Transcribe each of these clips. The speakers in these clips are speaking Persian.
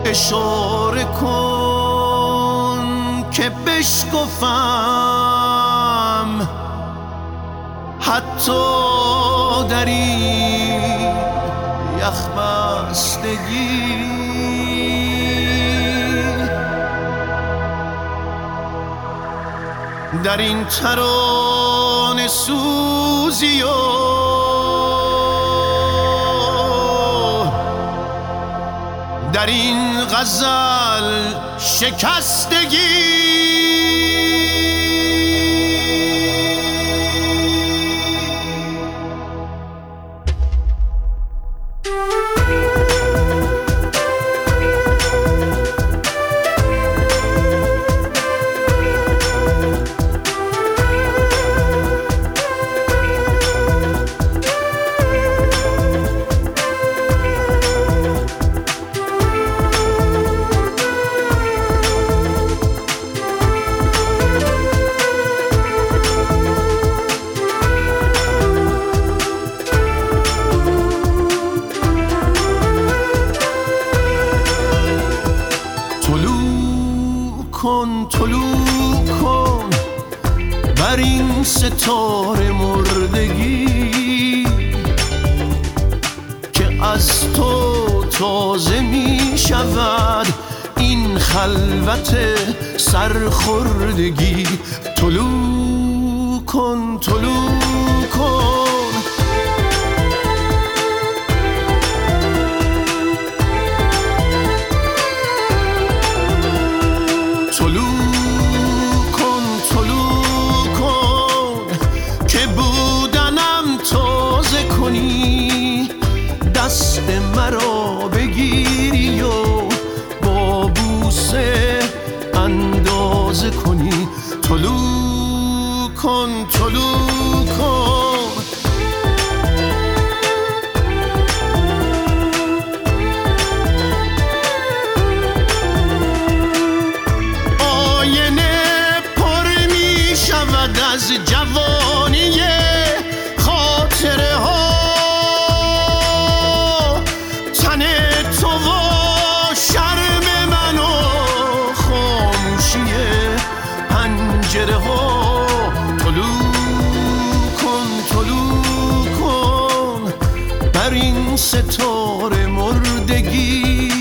اشاره کن که بشکفم حتی در این یخ بستگی. در این ترانه سوزی و در این غزل شکستگی. طلوع کن بر این ستاره مردگی که از تو تازه می شود این خلوت سرخوردگی. طلوع کن طلوع کن دست مرا بگیری و با بوسه اندازه کنی. طلوع کن طلوع کن آینه پر می شود از جوانی خاطره ها. طلوع کن بر این ستاره مردگی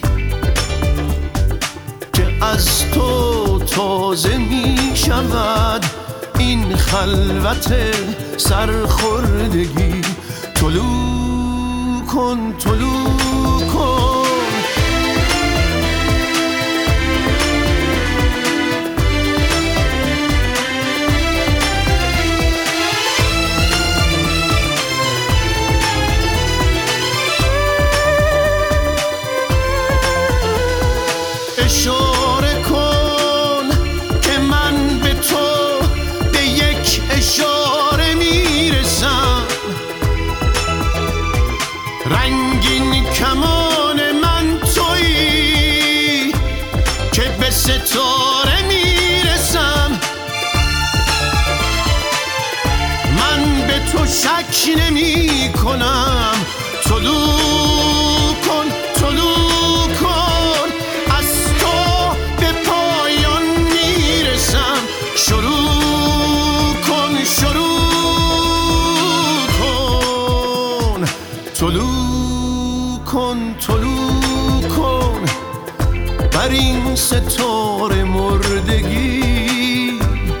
که از تو تازه می شود این خلوت سرخوردگی. طلوع کن طلوع کن اشاره کن که من به تو به یک اشاره میرسم. رنگین کمان من تویی که به ستاره میرسم. من به تو شک نمی کنم. طلوع کن طلوع کن شروع کن طلوع کن طلوع کن بر این ستاره مردگی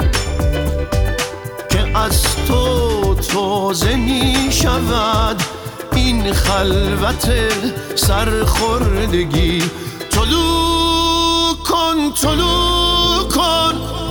که از تو تازه می شود این خلوت سرخوردگی. طلوع کن طلوع کن